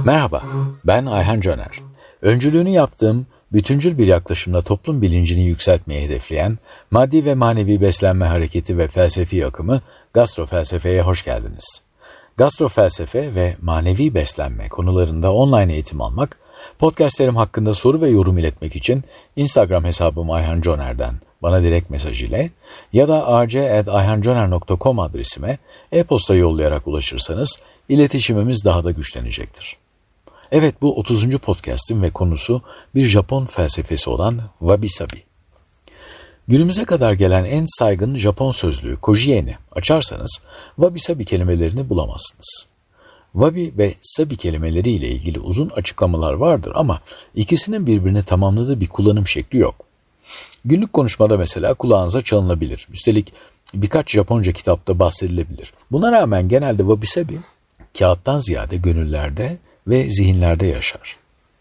Merhaba, ben Ayhan Caner. Öncülüğünü yaptığım, bütüncül bir yaklaşımla toplum bilincini yükseltmeyi hedefleyen maddi ve manevi beslenme hareketi ve felsefi akımı Gastrofelsefe'ye hoş geldiniz. Gastrofelsefe ve manevi beslenme konularında online eğitim almak, podcastlerim hakkında soru ve yorum iletmek için Instagram hesabım Ayhan Caner'den bana direkt mesaj ile ya da ac@ayhancaner.com adresime e-posta yollayarak ulaşırsanız iletişimimiz daha da güçlenecektir. Evet, bu 30. podcast'im ve konusu bir Japon felsefesi olan Wabi Sabi. Günümüze kadar gelen en saygın Japon sözlüğü Kojien'i açarsanız Wabi Sabi kelimelerini bulamazsınız. Wabi ve Sabi kelimeleri ile ilgili uzun açıklamalar vardır ama ikisinin birbirini tamamladığı bir kullanım şekli yok. Günlük konuşmada mesela kulağınıza çalınabilir. Üstelik birkaç Japonca kitapta bahsedilebilir. Buna rağmen genelde Wabi Sabi kağıttan ziyade gönüllerde ve zihinlerde yaşar.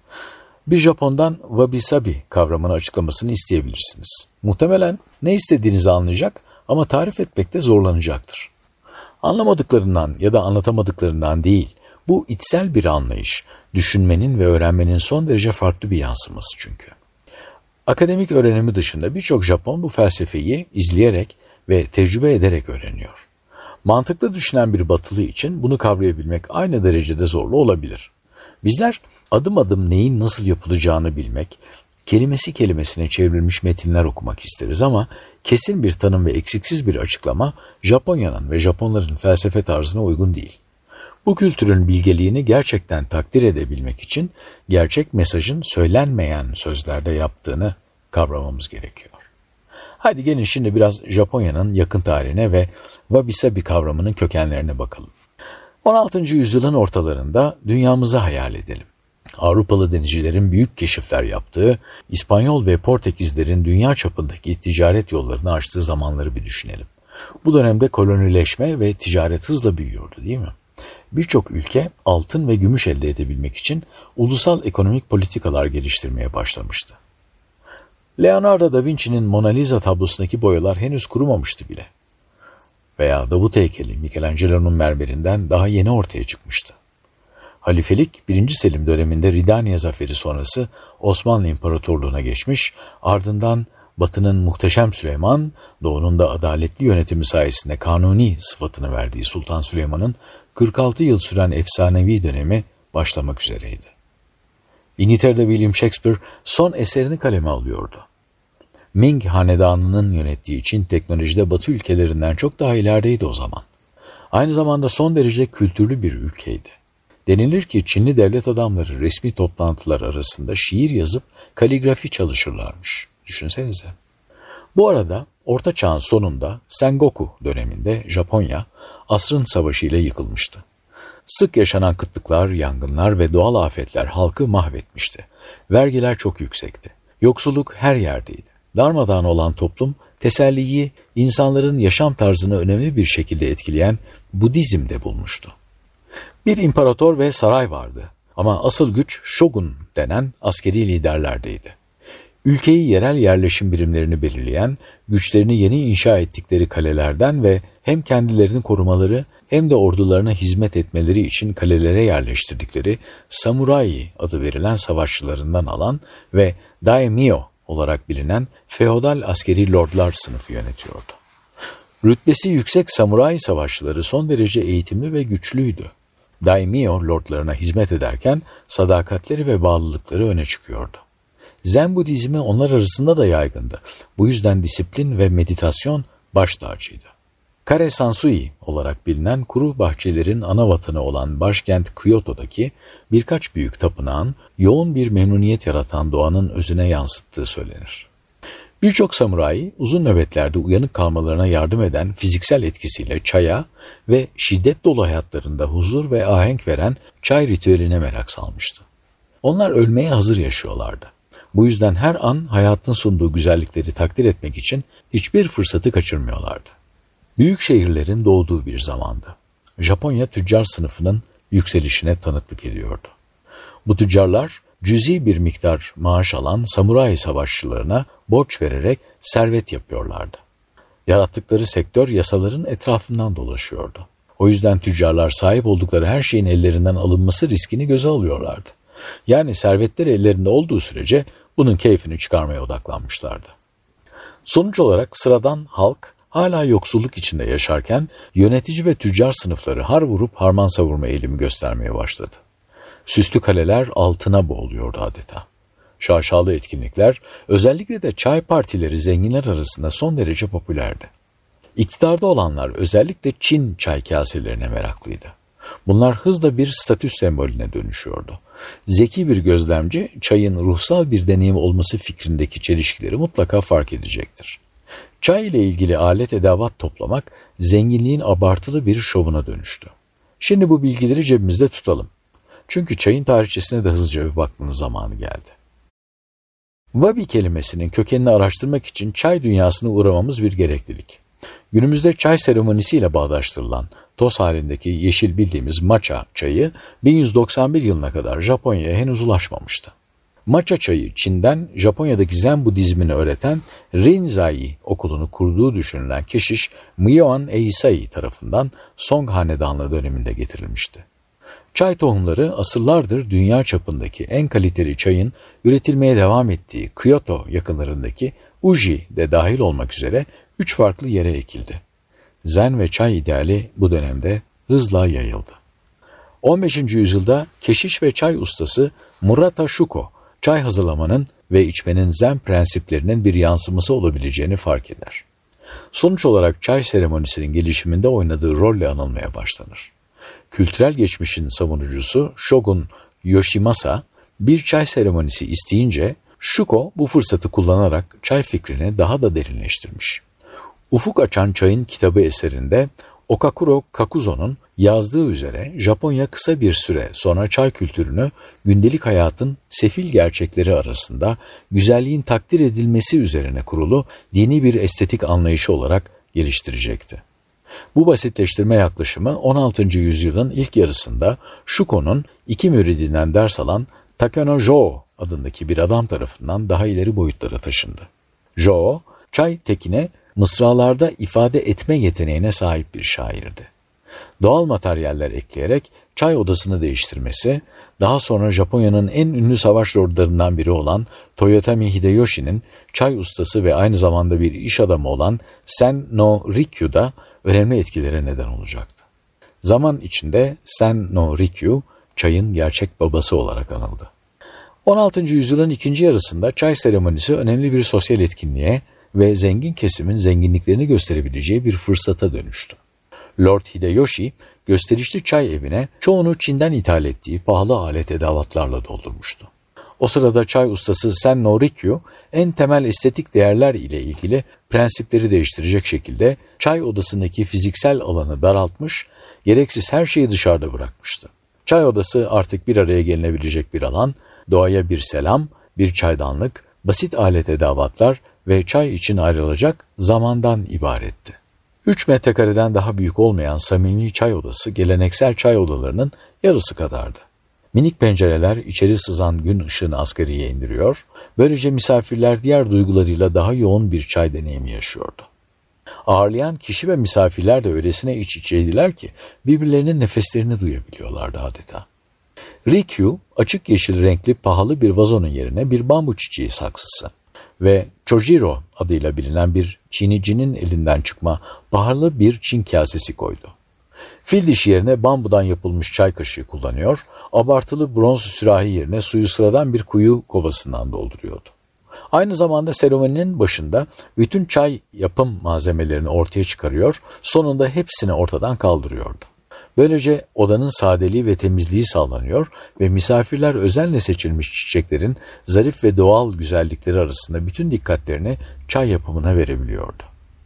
Bir Japon'dan Wabi Sabi kavramını açıklamasını isteyebilirsiniz. Muhtemelen ne istediğinizi anlayacak ama tarif etmekte zorlanacaktır. Anlamadıklarından ya da anlatamadıklarından değil, bu içsel bir anlayış, düşünmenin ve öğrenmenin son derece farklı bir yansıması çünkü. Akademik öğrenimi dışında birçok Japon bu felsefeyi izleyerek ve tecrübe ederek öğreniyor. Mantıklı düşünen bir Batılı için bunu kavrayabilmek aynı derecede zorlu olabilir. Bizler adım adım neyin nasıl yapılacağını bilmek, kelimesi kelimesine çevrilmiş metinler okumak isteriz ama kesin bir tanım ve eksiksiz bir açıklama Japonya'nın ve Japonların felsefe tarzına uygun değil. Bu kültürün bilgeliğini gerçekten takdir edebilmek için gerçek mesajın söylenmeyen sözlerde yaptığını kavramamız gerekiyor. Hadi gelin şimdi biraz Japonya'nın yakın tarihine ve Wabi Sabi kavramının kökenlerine bakalım. 16. yüzyılın ortalarında dünyamızı hayal edelim. Avrupalı denizcilerin büyük keşifler yaptığı, İspanyol ve Portekizlerin dünya çapındaki ticaret yollarını açtığı zamanları bir düşünelim. Bu dönemde kolonileşme ve ticaret hızla büyüyordu, değil mi? Birçok ülke altın ve gümüş elde edebilmek için ulusal ekonomik politikalar geliştirmeye başlamıştı. Leonardo da Vinci'nin Mona Lisa tablosundaki boyalar henüz kurumamıştı bile. Veya Davut heykeli Michelangelo'nun mermerinden daha yeni ortaya çıkmıştı. Halifelik 1. Selim döneminde Ridaniye zaferi sonrası Osmanlı İmparatorluğu'na geçmiş, ardından Batı'nın Muhteşem Süleyman, Doğu'nun da adaletli yönetimi sayesinde Kanuni sıfatını verdiği Sultan Süleyman'ın 46 yıl süren efsanevi dönemi başlamak üzereydi. İngiltere'de William Shakespeare son eserini kaleme alıyordu. Ming hanedanının yönettiği Çin teknolojide Batı ülkelerinden çok daha ilerideydi o zaman. Aynı zamanda son derece kültürlü bir ülkeydi. Denilir ki Çinli devlet adamları resmi toplantılar arasında şiir yazıp kaligrafi çalışırlarmış. Düşünsenize. Bu arada Orta Çağ'ın sonunda Sengoku döneminde Japonya asrın savaşı ile yıkılmıştı. Sık yaşanan kıtlıklar, yangınlar ve doğal afetler halkı mahvetmişti. Vergiler çok yüksekti. Yoksulluk her yerdeydi. Darmadağın olan toplum, teselliyi insanların yaşam tarzını önemli bir şekilde etkileyen Budizm'de bulmuştu. Bir imparator ve saray vardı ama asıl güç Shogun denen askeri liderlerdeydi. Ülkeyi yerel yerleşim birimlerini belirleyen, güçlerini yeni inşa ettikleri kalelerden ve hem kendilerini korumaları hem de ordularına hizmet etmeleri için kalelere yerleştirdikleri samurai adı verilen savaşçılarından alan ve daimyo olarak bilinen feodal askeri lordlar sınıfı yönetiyordu. Rütbesi yüksek samurai savaşçıları son derece eğitimli ve güçlüydü. Daimyo lordlarına hizmet ederken sadakatleri ve bağlılıkları öne çıkıyordu. Zen Budizmi onlar arasında da yaygındı. Bu yüzden disiplin ve meditasyon baş tacıydı. Kare Sansui olarak bilinen kuru bahçelerin ana vatanı olan başkent Kyoto'daki birkaç büyük tapınağın yoğun bir memnuniyet yaratan doğanın özüne yansıttığı söylenir. Birçok samurai uzun nöbetlerde uyanık kalmalarına yardım eden fiziksel etkisiyle çaya ve şiddet dolu hayatlarında huzur ve ahenk veren çay ritüeline merak salmıştı. Onlar ölmeye hazır yaşıyorlardı. Bu yüzden her an hayatın sunduğu güzellikleri takdir etmek için hiçbir fırsatı kaçırmıyorlardı. Büyük şehirlerin doğduğu bir zamandı. Japonya tüccar sınıfının yükselişine tanıklık ediyordu. Bu tüccarlar cüzi bir miktar maaş alan samuray savaşçılarına borç vererek servet yapıyorlardı. Yarattıkları sektör yasaların etrafından dolaşıyordu. O yüzden tüccarlar sahip oldukları her şeyin ellerinden alınması riskini göze alıyorlardı. Yani servetleri ellerinde olduğu sürece bunun keyfini çıkarmaya odaklanmışlardı. Sonuç olarak sıradan halk hala yoksulluk içinde yaşarken yönetici ve tüccar sınıfları har vurup harman savurma eğilimi göstermeye başladı. Süslü kaleler altına boğuluyordu adeta. Şaşalı etkinlikler, özellikle de çay partileri zenginler arasında son derece popülerdi. İktidarda olanlar özellikle Çin çay kaselerine meraklıydı. Bunlar hızla bir statü sembolüne dönüşüyordu. Zeki bir gözlemci, çayın ruhsal bir deneyim olması fikrindeki çelişkileri mutlaka fark edecektir. Çay ile ilgili alet edevat toplamak, zenginliğin abartılı bir şovuna dönüştü. Şimdi bu bilgileri cebimizde tutalım. Çünkü çayın tarihçesine de hızlıca bir bakmanın zamanı geldi. Wabi kelimesinin kökenini araştırmak için çay dünyasına uğramamız bir gereklilik. Günümüzde çay seremonisiyle bağdaştırılan toz halindeki yeşil bildiğimiz matcha çayı 1191 yılına kadar Japonya'ya henüz ulaşmamıştı. Matcha çayı Çin'den Japonya'daki Zen Budizmini öğreten Rinzai okulunu kurduğu düşünülen keşiş Myoan Eisai tarafından Song Hanedanlığı döneminde getirilmişti. Çay tohumları asırlardır dünya çapındaki en kaliteli çayın üretilmeye devam ettiği Kyoto yakınlarındaki Uji de dahil olmak üzere 3 farklı yere ekildi. Zen ve çay ideali bu dönemde hızla yayıldı. 15. yüzyılda keşiş ve çay ustası Murata Shuko, çay hazırlamanın ve içmenin Zen prensiplerinin bir yansıması olabileceğini fark eder. Sonuç olarak çay seremonisinin gelişiminde oynadığı rolle anılmaya başlanır. Kültürel geçmişin savunucusu Shogun Yoshimasa bir çay seremonisi isteyince Shuko bu fırsatı kullanarak çay fikrini daha da derinleştirmiş. Ufuk Açan Çayın kitabı eserinde Okakuro Kakuzo'nun yazdığı üzere Japonya kısa bir süre sonra çay kültürünü gündelik hayatın sefil gerçekleri arasında güzelliğin takdir edilmesi üzerine kurulu dini bir estetik anlayışı olarak geliştirecekti. Bu basitleştirme yaklaşımı 16. yüzyılın ilk yarısında Shuko'nun 2 müridinden ders alan Takano Joo adındaki bir adam tarafından daha ileri boyutlara taşındı. Joo, çay tekine mısralarda ifade etme yeteneğine sahip bir şairdi. Doğal materyaller ekleyerek çay odasını değiştirmesi, daha sonra Japonya'nın en ünlü savaş lordlarından biri olan Toyotomi Hideyoshi'nin çay ustası ve aynı zamanda bir iş adamı olan Sen no Rikyu'da önemli etkilere neden olacaktı. Zaman içinde Sen no Rikyu, çayın gerçek babası olarak anıldı. 16. yüzyılın ikinci yarısında çay seremonisi önemli bir sosyal etkinliğe ve zengin kesimin zenginliklerini gösterebileceği bir fırsata dönüştü. Lord Hideyoshi, gösterişli çay evine çoğunu Çin'den ithal ettiği pahalı alet edevatlarla doldurmuştu. O sırada çay ustası Sen no Rikyu, en temel estetik değerler ile ilgili prensipleri değiştirecek şekilde çay odasındaki fiziksel alanı daraltmış, gereksiz her şeyi dışarıda bırakmıştı. Çay odası artık bir araya gelinebilecek bir alan, doğaya bir selam, bir çaydanlık, basit alet edevatlar ve çay için ayrılacak zamandan ibaretti. 3 metrekareden daha büyük olmayan samimi çay odası geleneksel çay odalarının yarısı kadardı. Minik pencereler içeri sızan gün ışığını asgariye indiriyor, böylece misafirler diğer duygularıyla daha yoğun bir çay deneyimi yaşıyordu. Ağırlayan kişi ve misafirler de öylesine iç içeydiler ki birbirlerinin nefeslerini duyabiliyorlardı adeta. Rikyu, açık yeşil renkli pahalı bir vazonun yerine bir bambu çiçeği saksısı ve Chojiro adıyla bilinen bir Çinicinin elinden çıkma pahalı bir Çin kasesi koydu. Fil dişi yerine bambudan yapılmış çay kaşığı kullanıyor, abartılı bronz sürahi yerine suyu sıradan bir kuyu kovasından dolduruyordu. Aynı zamanda seremoninin başında bütün çay yapım malzemelerini ortaya çıkarıyor, sonunda hepsini ortadan kaldırıyordu. Böylece odanın sadeliği ve temizliği sağlanıyor ve misafirler özenle seçilmiş çiçeklerin zarif ve doğal güzellikleri arasında bütün dikkatlerini çay yapımına verebiliyordu.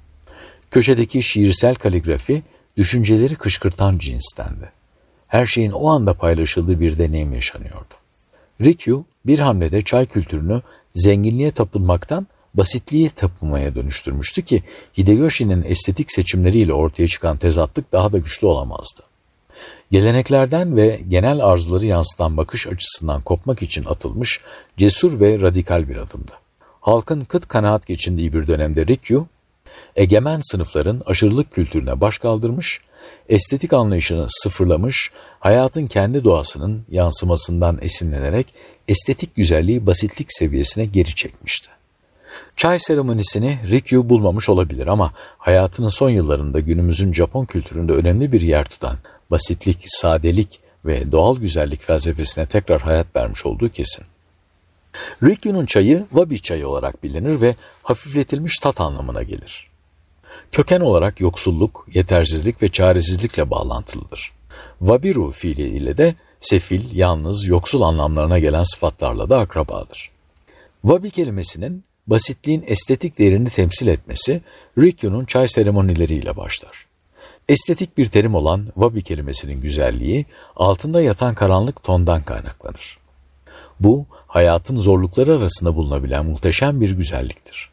Köşedeki şiirsel kaligrafi, düşünceleri kışkırtan cinstendi. Her şeyin o anda paylaşıldığı bir deneyim yaşanıyordu. Rikyu, bir hamlede çay kültürünü zenginliğe tapınmaktan basitliğe tapınmaya dönüştürmüştü ki Hideyoshi'nin estetik seçimleriyle ortaya çıkan tezatlık daha da güçlü olamazdı. Geleneklerden ve genel arzuları yansıtan bakış açısından kopmak için atılmış cesur ve radikal bir adımdı. Halkın kıt kanaat geçindiği bir dönemde Rikyu, egemen sınıfların aşırılık kültürüne baş kaldırmış, estetik anlayışını sıfırlamış, hayatın kendi doğasının yansımasından esinlenerek estetik güzelliği basitlik seviyesine geri çekmişti. Çay seremonisini Rikyu bulmamış olabilir ama hayatının son yıllarında günümüzün Japon kültüründe önemli bir yer tutan basitlik, sadelik ve doğal güzellik felsefesine tekrar hayat vermiş olduğu kesin. Rikyu'nun çayı wabi çayı olarak bilinir ve hafifletilmiş tat anlamına gelir. Köken olarak yoksulluk, yetersizlik ve çaresizlikle bağlantılıdır. Wabiru fiili ile de sefil, yalnız, yoksul anlamlarına gelen sıfatlarla da akrabadır. Wabi kelimesinin basitliğin estetik değerini temsil etmesi Rikyu'nun çay seremonileriyle başlar. Estetik bir terim olan wabi kelimesinin güzelliği altında yatan karanlık tondan kaynaklanır. Bu, hayatın zorlukları arasında bulunabilen muhteşem bir güzelliktir.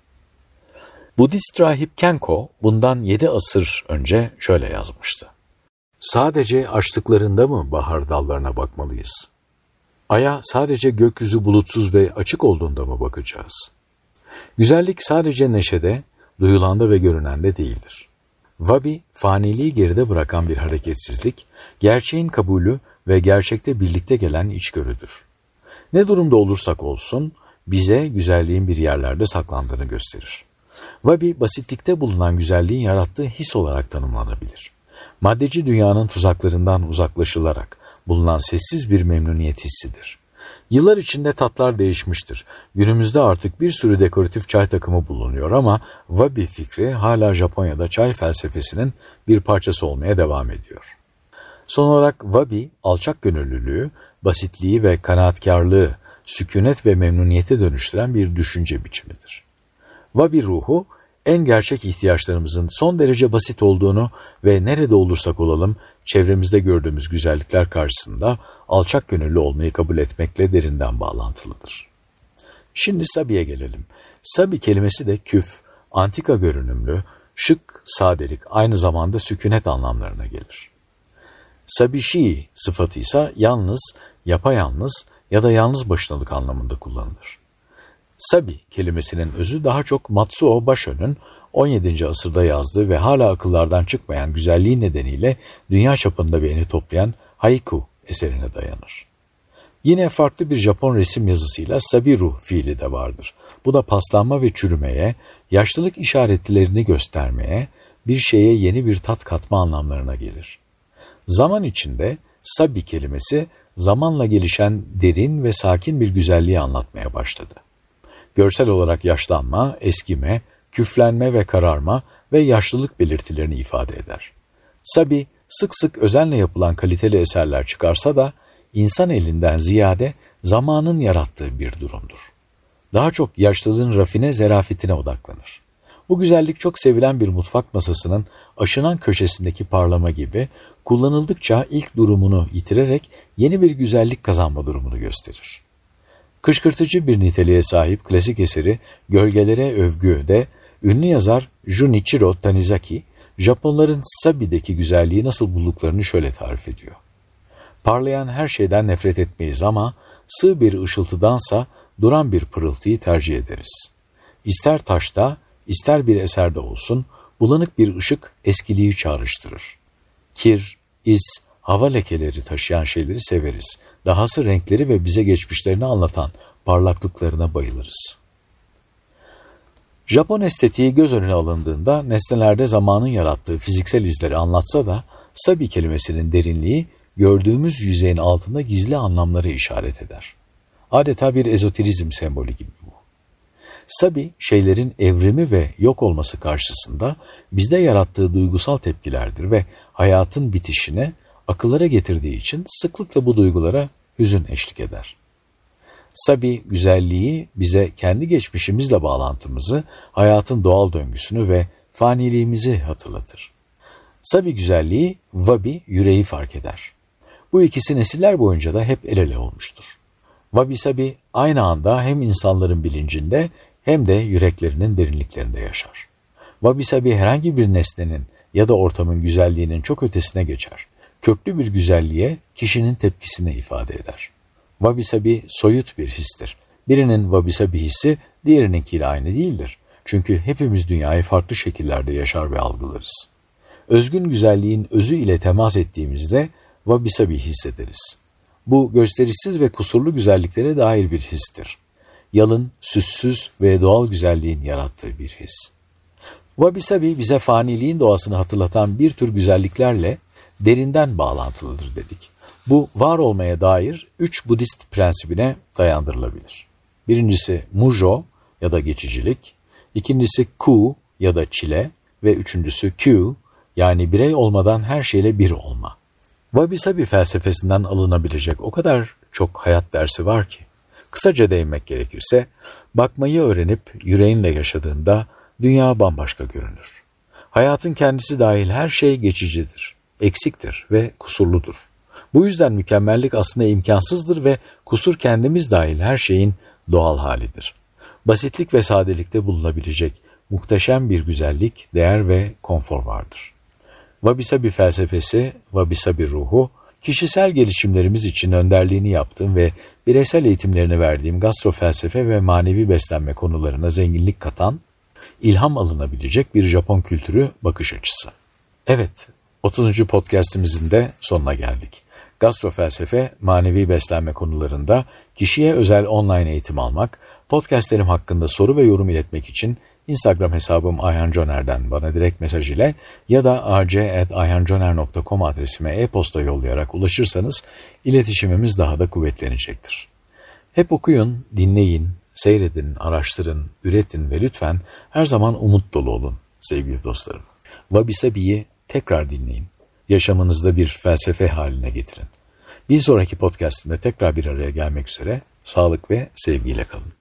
Budist rahip Kenko bundan 7 asır önce şöyle yazmıştı. Sadece açtıklarında mı bahar dallarına bakmalıyız? Aya sadece gökyüzü bulutsuz ve açık olduğunda mı bakacağız? Güzellik sadece neşede, duyulanda ve görünende değildir. Wabi, faniliği geride bırakan bir hareketsizlik, gerçeğin kabulü ve gerçekte birlikte gelen içgörüdür. Ne durumda olursak olsun, bize güzelliğin bir yerlerde saklandığını gösterir. Wabi, basitlikte bulunan güzelliğin yarattığı his olarak tanımlanabilir. Maddeci dünyanın tuzaklarından uzaklaşılarak bulunan sessiz bir memnuniyet hissidir. Yıllar içinde tatlar değişmiştir. Günümüzde artık bir sürü dekoratif çay takımı bulunuyor ama wabi fikri hala Japonya'da çay felsefesinin bir parçası olmaya devam ediyor. Son olarak wabi, alçak gönüllülüğü, basitliği ve kanaatkarlığı, sükunet ve memnuniyete dönüştüren bir düşünce biçimidir. Wabi ruhu, en gerçek ihtiyaçlarımızın son derece basit olduğunu ve nerede olursak olalım çevremizde gördüğümüz güzellikler karşısında alçak gönüllü olmayı kabul etmekle derinden bağlantılıdır. Şimdi sabiye gelelim. Sabi kelimesi de küf, antika görünümlü, şık, sadelik, aynı zamanda sükunet anlamlarına gelir. Sabishi sıfatı ise yalnız, yapayalnız ya da yalnız başınalık anlamında kullanılır. Sabi kelimesinin özü daha çok Matsuo Basho'nun 17. asırda yazdığı ve hala akıllardan çıkmayan güzelliği nedeniyle dünya çapında beğeni toplayan haiku eserine dayanır. Yine farklı bir Japon resim yazısıyla sabiru fiili de vardır. Bu da paslanma ve çürümeye, yaşlılık işaretlerini göstermeye, bir şeye yeni bir tat katma anlamlarına gelir. Zaman içinde sabi kelimesi zamanla gelişen derin ve sakin bir güzelliği anlatmaya başladı. Görsel olarak yaşlanma, eskime, küflenme ve kararma ve yaşlılık belirtilerini ifade eder. Sabi, sık sık özenle yapılan kaliteli eserler çıkarsa da insan elinden ziyade zamanın yarattığı bir durumdur. Daha çok yaşlılığın rafine zerafetine odaklanır. Bu güzellik çok sevilen bir mutfak masasının aşınan köşesindeki parlama gibi kullanıldıkça ilk durumunu yitirerek yeni bir güzellik kazanma durumunu gösterir. Kışkırtıcı bir niteliğe sahip klasik eseri Gölgelere Övgü'de ünlü yazar Junichiro Tanizaki, Japonların Sabi'deki güzelliği nasıl bulduklarını şöyle tarif ediyor. Parlayan her şeyden nefret etmeyiz ama sığ bir ışıltıdansa duran bir pırıltıyı tercih ederiz. İster taşta, ister bir eserde olsun, bulanık bir ışık eskiliği çağrıştırır. Kir, iz, hava lekeleri taşıyan şeyleri severiz. Dahası renkleri ve bize geçmişlerini anlatan parlaklıklarına bayılırız. Japon estetiği göz önüne alındığında nesnelerde zamanın yarattığı fiziksel izleri anlatsa da sabi kelimesinin derinliği gördüğümüz yüzeyin altında gizli anlamları işaret eder. Adeta bir ezoterizm sembolü gibi bu. Sabi, şeylerin evrimi ve yok olması karşısında bizde yarattığı duygusal tepkilerdir ve hayatın bitişine akıllara getirdiği için sıklıkla bu duygulara hüzün eşlik eder. Sabi, güzelliği bize kendi geçmişimizle bağlantımızı, hayatın doğal döngüsünü ve faniliğimizi hatırlatır. Sabi güzelliği, wabi yüreği fark eder. Bu ikisi nesiller boyunca da hep el ele olmuştur. Wabi sabi aynı anda hem insanların bilincinde hem de yüreklerinin derinliklerinde yaşar. Wabi sabi herhangi bir nesnenin ya da ortamın güzelliğinin çok ötesine geçer. Köklü bir güzelliğe kişinin tepkisini ifade eder. Wabi sabi soyut bir histir. Birinin wabi sabi hissi diğerininkiyle aynı değildir. Çünkü hepimiz dünyayı farklı şekillerde yaşar ve algılarız. Özgün güzelliğin özü ile temas ettiğimizde wabi-sabi hissederiz. Bu gösterişsiz ve kusurlu güzelliklere dair bir histir. Yalın, süssüz ve doğal güzelliğin yarattığı bir his. Wabi-sabi bize faniliğin doğasını hatırlatan bir tür güzelliklerle derinden bağlantılıdır dedik. Bu var olmaya dair 3 Budist prensibine dayandırılabilir. Birincisi mujo ya da geçicilik, ikincisi ku ya da çile ve üçüncüsü kyu yani birey olmadan her şeyle bir olma. Wabi-sabi felsefesinden alınabilecek o kadar çok hayat dersi var ki. Kısaca değinmek gerekirse, bakmayı öğrenip yüreğinle yaşadığında dünya bambaşka görünür. Hayatın kendisi dahil her şey geçicidir, eksiktir ve kusurludur. Bu yüzden mükemmellik aslında imkansızdır ve kusur kendimiz dahil her şeyin doğal halidir. Basitlik ve sadelikte bulunabilecek muhteşem bir güzellik, değer ve konfor vardır. Wabi-sabi felsefesi, wabi-sabi ruhu, kişisel gelişimlerimiz için önderliğini yaptığım ve bireysel eğitimlerini verdiğim gastrofelsefe ve manevi beslenme konularına zenginlik katan, ilham alınabilecek bir Japon kültürü bakış açısı. Evet, 30. podcastimizin de sonuna geldik. Gastrofelsefe, manevi beslenme konularında kişiye özel online eğitim almak, podcastlerim hakkında soru ve yorum iletmek için Instagram hesabım Ayhan Coner'den bana direkt mesaj ile ya da ac@ayhanconer.com adresime e-posta yollayarak ulaşırsanız iletişimimiz daha da kuvvetlenecektir. Hep okuyun, dinleyin, seyredin, araştırın, üretin ve lütfen her zaman umut dolu olun sevgili dostlarım. Wabi-sabi'yi tekrar dinleyin. Yaşamınızda bir felsefe haline getirin. Bir sonraki podcastimde tekrar bir araya gelmek üzere. Sağlık ve sevgiyle kalın.